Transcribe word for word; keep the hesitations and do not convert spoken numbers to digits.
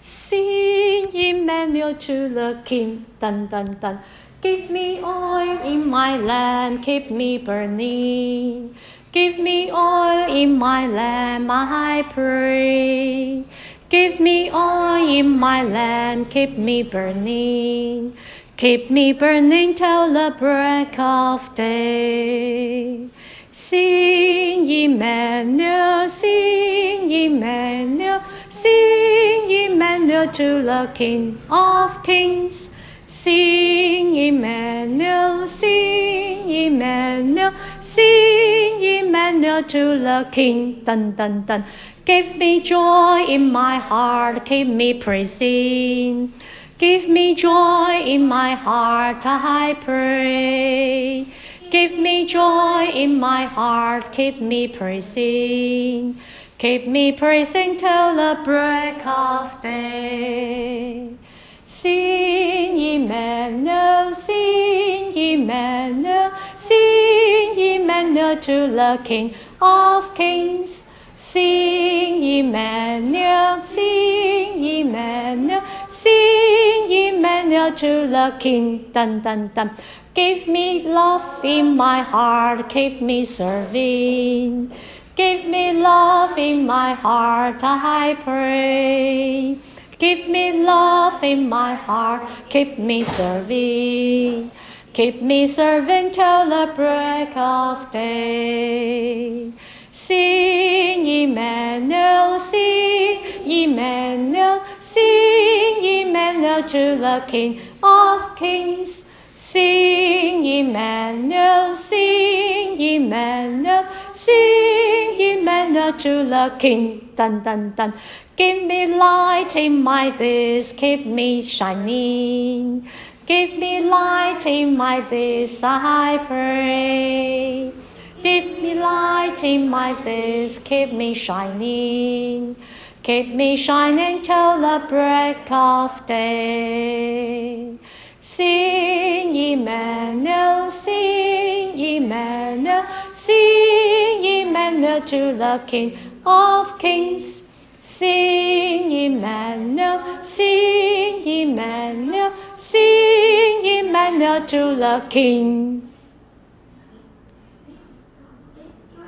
Sing Emmanuel to the King. Dun dun dun. Give me oil in my lamp, keep me burning. Give me oil in my lamp, I pray. Give me oil in my lamp, keep me burning. Keep me burning till the break of day. Sing Emmanuel, sing Emmanuel, sing Emmanuel to the King of Kings. Sing Emmanuel, sing Emmanuel, sing Emmanuel to the King. Dun dun dun. Give me joy in my heart, keep me praising. Give me joy in my heart, I pray. Give me joy in my heart, keep me praising. Keep me praising till the break of day. Sing Emmanuel, sing Emmanuel, sing Emmanuel to the King of Kings. Sing Emmanuel, sing Emmanuel, sing Emmanuel to the King. Dun dun dun. Give me love in my heart, keep me serving. Give me love in my heart, I pray. Give me love in my heart, keep me serving. Keep me serving till the break of day. Sing Emmanuel, sing Emmanuel, sing Emmanuel to the King of Kings. Sing Emmanuel, sing Emmanuel, sing Emmanuel to the King. Dun dun dun. Give me light in my days, keep me shining. Give me light in my days, I pray. Give me light in my days, keep me shining. Keep me shining till the break of day. Sing Emmanuel, sing Emmanuel, sing Emmanuel to the King of Kings. Sing Emmanuel, sing Emmanuel, sing Emmanuel to the King.